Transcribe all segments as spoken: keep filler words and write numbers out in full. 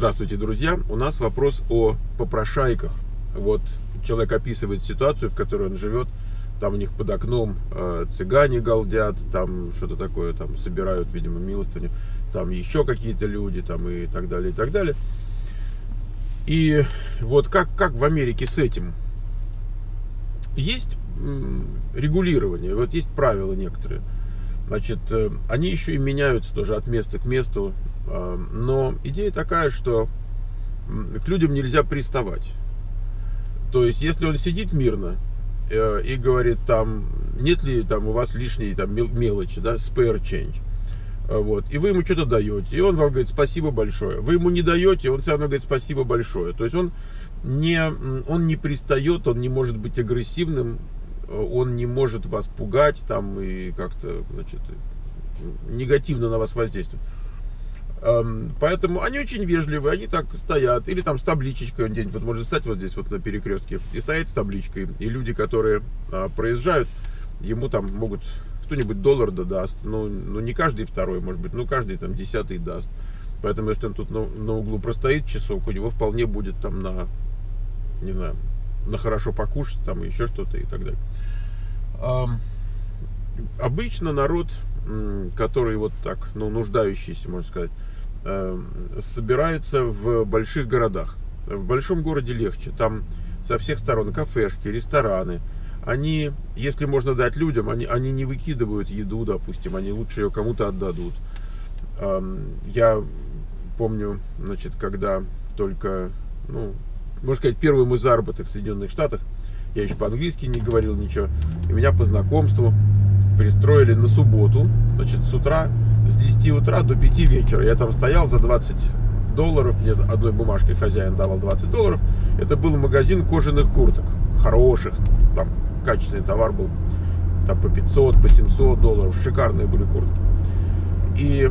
Здравствуйте, друзья! У нас вопрос о попрошайках. Вот человек описывает ситуацию, в которой он живет. Там у них под окном э, цыгане галдят, там что-то такое, там собирают, видимо, милостыню, там еще какие-то люди, там и так далее, и так далее. И вот как, как в Америке с этим? Есть регулирование, вот есть правила некоторые. Значит, они еще и меняются тоже от места к месту. Но идея такая, что к людям нельзя приставать. То есть, если он сидит мирно и говорит, там, нет ли там у вас лишней там мелочи, да, spare change, вот, и вы ему что-то даете, и он вам говорит спасибо большое. Вы ему не даете, он все равно говорит спасибо большое. То есть он не, он не пристает, он не может быть агрессивным, он не может вас пугать там и как-то, значит, негативно на вас воздействовать. Поэтому они очень вежливые, они так стоят, или там с табличечкой, он где-нибудь вот может стать вот здесь вот на перекрестке и стоять с табличкой, и люди, которые а, проезжают, ему там могут кто-нибудь доллар да даст, ну, ну не каждый второй, может быть, ну каждый там десятый даст. Поэтому если он тут на, на углу простоит часок, у него вполне будет там на, не знаю, на хорошо покушать, там еще что-то и так далее. А, обычно народ, который вот так, ну нуждающийся, можно сказать, собирается в больших городах. В большом городе легче. Там со всех сторон кафешки, рестораны. Они, если можно дать людям, они, они не выкидывают еду, допустим, они лучше ее кому-то отдадут. Я помню, значит, когда только, ну, можно сказать, первый мой заработок в Соединенных Штатах, я еще по-английски не говорил ничего, и меня по знакомству пристроили на субботу, значит, с утра, с десяти утра до пяти вечера. Я там стоял за двадцать долларов, мне одной бумажкой хозяин давал двадцать долларов. Это был магазин кожаных курток, хороших, там качественный товар был, там по пятьсот, по семьсот долларов, шикарные были куртки. И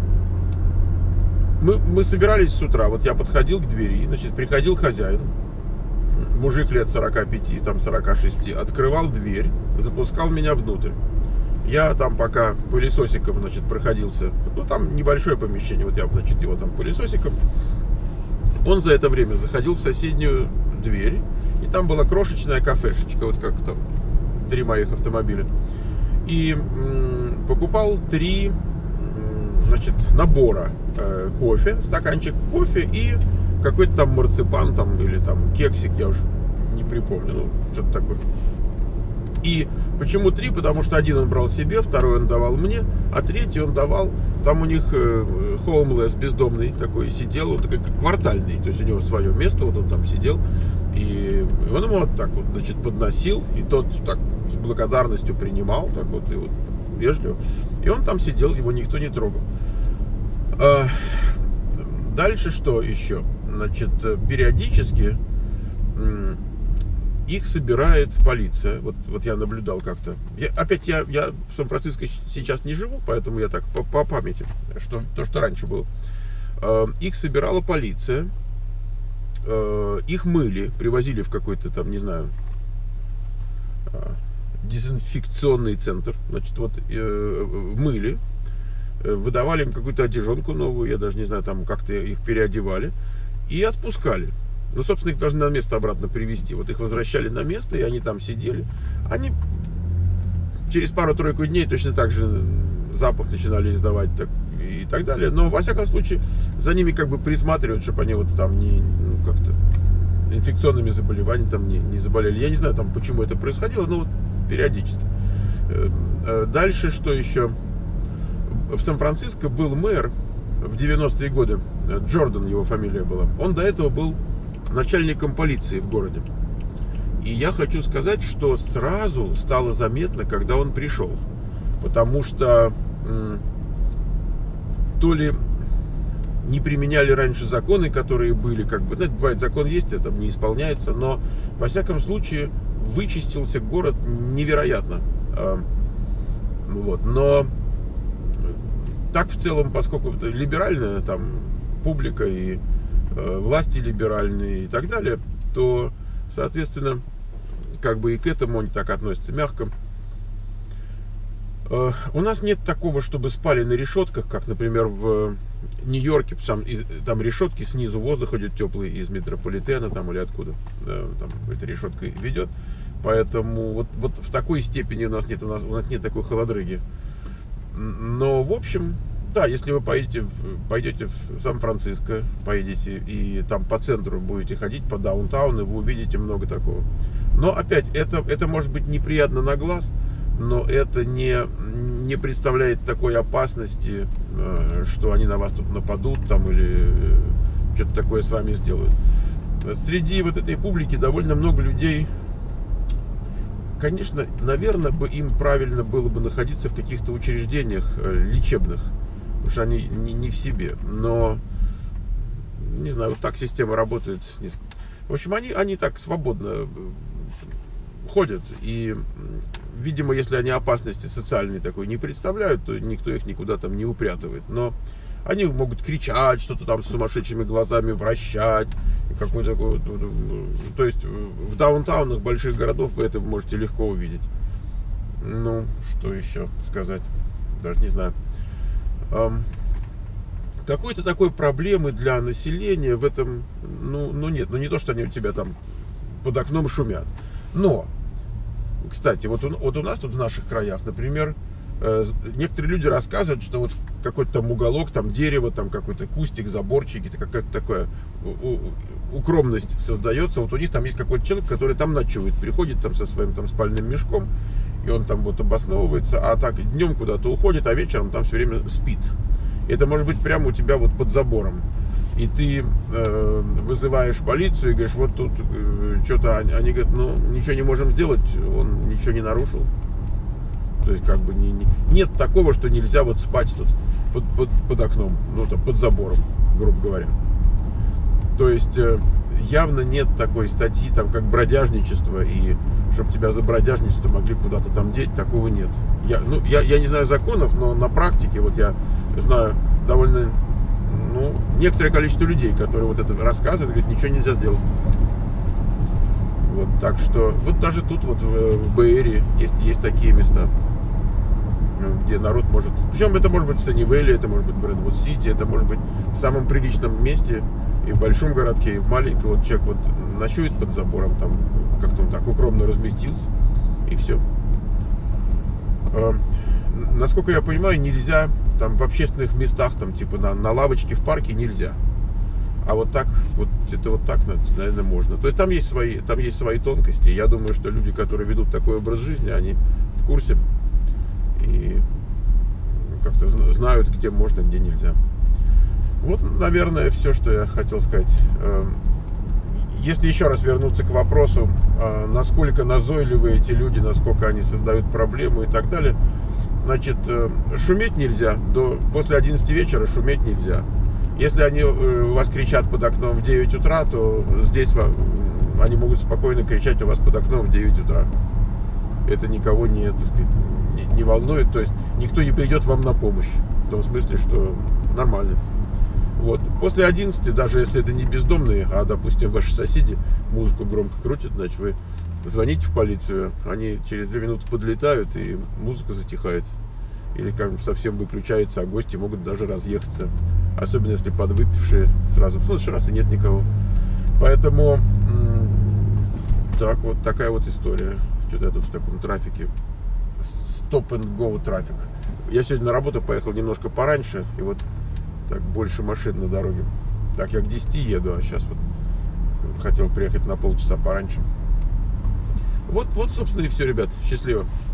мы, мы собирались с утра, вот я подходил к двери, значит, приходил хозяин, мужик лет сорока пяти, там сорока шести, открывал дверь, запускал меня внутрь. Я там пока пылесосиком, значит, проходился, ну там небольшое помещение, вот я, значит, его там пылесосиком. Он за это время заходил в соседнюю дверь, и там была крошечная кафешечка, вот как там три моих автомобиля. И м, покупал три, м, значит, набора э, кофе, стаканчик кофе и какой-то там марципан там или там кексик, я уже не припомню, ну что-то такое. И почему три? Потому что один он брал себе, второй он давал мне, а третий он давал, там у них homeless, бездомный такой сидел, он такой квартальный, то есть у него свое место, вот он там сидел, и он ему вот так вот, значит, подносил, и тот так с благодарностью принимал, так вот, и вот вежливо, и он там сидел, его никто не трогал. Дальше что еще? Значит, периодически их собирает полиция. Вот, вот я наблюдал как-то. Я, опять я, я в Сан-Франциско сейчас не живу, поэтому я так по, по памяти, что то, что раньше было. Э, их собирала полиция, э, их мыли, привозили в какой-то там, не знаю, э, дезинфекционный центр. Значит, вот э, мыли, э, выдавали им какую-то одежонку новую, я даже не знаю, там как-то их переодевали и отпускали. Ну, собственно, их должны на место обратно привезти. Вот их возвращали на место, и они там сидели. Они через пару-тройку дней точно так же запах начинали издавать так, и так далее. Но, во всяком случае, за ними как бы присматривают, чтобы они вот там не, ну, как-то инфекционными заболеваниями там не, не заболели. Я не знаю, там, почему это происходило, но вот периодически. Дальше, что еще? В Сан-Франциско был мэр в девяностые годы. Джордан его фамилия была. Он до этого был начальником полиции в городе. И я хочу сказать, что сразу стало заметно, когда он пришел. Потому что м, то ли не применяли раньше законы, которые были, как бы, знаете, бывает, закон есть, это не исполняется, но, во всяком случае, вычистился город невероятно. А, вот, но так в целом, поскольку это либеральная там публика и власти либеральные и так далее, то, соответственно, как бы и к этому они так относятся мягко. У нас нет такого, чтобы спали на решетках, как, например, в Нью-Йорке. Там, там решетки, снизу воздух идет теплый из метрополитена там, или откуда там эта решетка ведет. Поэтому вот, вот в такой степени у нас нет, у нас, у нас нет такой холодрыги. Но, в общем, да, если вы поедете, пойдете в Сан-Франциско, поедете и там по центру будете ходить, по даунтауну, вы увидите много такого. Но опять, это, это может быть неприятно на глаз, но это не, не представляет такой опасности, что они на вас тут нападут там или что-то такое с вами сделают. Среди вот этой публики довольно много людей. Конечно, наверное, бы им правильно было бы находиться в каких-то учреждениях лечебных, потому что они не, не в себе. Но, не знаю, вот так система работает. В общем, они, они так свободно ходят. И, видимо, если они опасности социальной такой не представляют, то никто их никуда там не упрятывает. Но они могут кричать, что-то там с сумасшедшими глазами вращать. Какой такой, то есть в даунтаунах больших городов вы это можете легко увидеть. Ну, что еще сказать? Даже не знаю. Какой-то такой проблемы для населения в этом, ну, ну нет, ну не то, что они у тебя там под окном шумят. Но, кстати, вот у, вот у нас тут в наших краях, например, некоторые люди рассказывают, что вот какой-то там уголок, там дерево, там какой-то кустик, заборчик, это какая-то такая укромность создается. Вот у них там есть какой-то человек, который там ночует, приходит там со своим там спальным мешком, и он там вот обосновывается, а так днем куда-то уходит, а вечером там все время спит. Это может быть прямо у тебя вот под забором. И ты э, вызываешь полицию и говоришь, вот тут э, что-то, они говорят, ну ничего не можем сделать, он ничего не нарушил. То есть как бы не, не, нет такого, что нельзя вот спать тут под, под, под окном, ну там под забором, грубо говоря. То есть э, явно нет такой статьи, там как бродяжничество, и чтобы тебя за бродяжничество могли куда-то там деть, такого нет. Я, ну, я, я не знаю законов, но на практике вот я знаю довольно, ну, некоторое количество людей, которые вот это рассказывают, говорят, ничего нельзя сделать. Вот, так что, вот даже тут вот в, в Бэй-Эрии есть, есть такие места, где народ может... Причем это может быть в Саннивейле, это может быть в Брэдвуд-Сити, это может быть в самом приличном месте, и в большом городке, и в маленьком. Вот человек вот ночует под забором, там как-то он так укромно разместился, и все. Насколько я понимаю, нельзя там в общественных местах, там типа на, на лавочке в парке нельзя. А вот так, вот это вот так, наверное, можно. То есть там есть свои, там есть свои тонкости. Я думаю, что люди, которые ведут такой образ жизни, они в курсе и как-то знают, где можно, где нельзя. Вот, наверное, все, что я хотел сказать. Если еще раз вернуться к вопросу, насколько назойливы эти люди, насколько они создают проблему и так далее. Значит, шуметь нельзя. До, после одиннадцати вечера шуметь нельзя. Если они у вас кричат под окном в девять утра, то здесь они могут спокойно кричать у вас под окном в девять утра. Это никого не, так сказать, не, не волнует. То есть никто не придет вам на помощь. В том смысле, что нормально. Вот. После одиннадцати, даже если это не бездомные, а, допустим, ваши соседи музыку громко крутят, значит, вы звоните в полицию, они через две минуты подлетают, и музыка затихает. Или, скажем, совсем выключается, а гости могут даже разъехаться. Особенно если подвыпившие сразу. В следующий раз и нет никого. Поэтому так вот такая вот история. Что-то я тут в таком трафике. Stop and go трафик. Я сегодня на работу поехал немножко пораньше. И вот так больше машин на дороге. Так, я к десяти еду, а сейчас вот хотел приехать на полчаса пораньше. Вот, вот, собственно, и все, ребят. Счастливо.